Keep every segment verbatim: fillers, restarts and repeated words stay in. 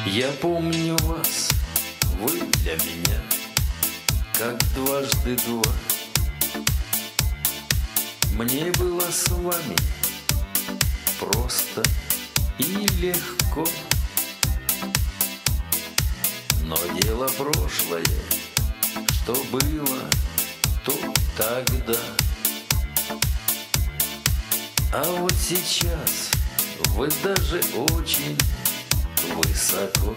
Я помню вас, вы для меня, как дважды два. Мне было с вами просто и легко. Но дело прошлое, что было, то тогда. А вот сейчас вы даже очень высоко.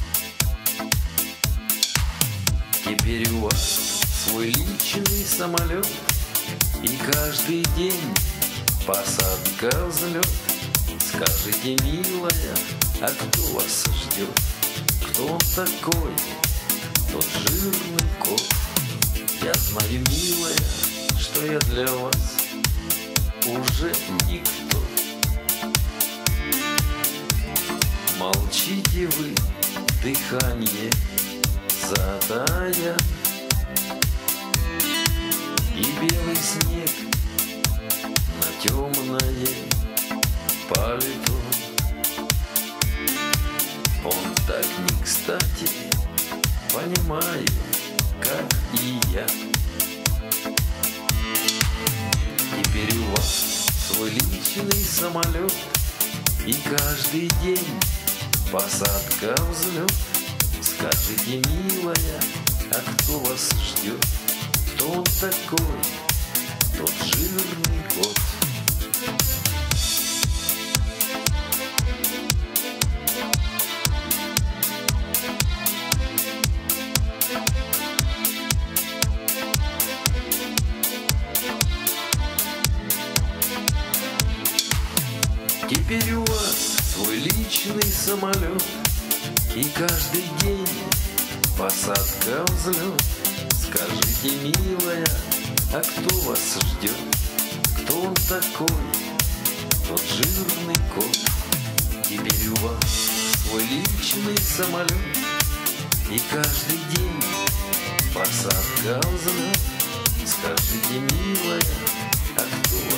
Теперь у вас свой личный самолет, и каждый день посадка, взлет. Скажите, милая, а кто вас ждет? Кто он такой, тот жирный кот? Я знаю, милая, что я для вас уже никто. Молчите вы, дыхание затая, и белый снег на темное пальто. Он так не кстати, понимаю, как и я. Теперь у вас свой личный самолет, и каждый день посадка, взлет. Скажите, милая, а кто вас ждет? Кто он такой, тот жирный кот? Теперь у вас свой личный самолет, и каждый день посадка, взлет. Скажите, милая, а кто вас ждет? Кто он такой, тот жирный кот? Теперь у вас свой личный самолет, и каждый день посадка, взлет. Скажите, милая, а кто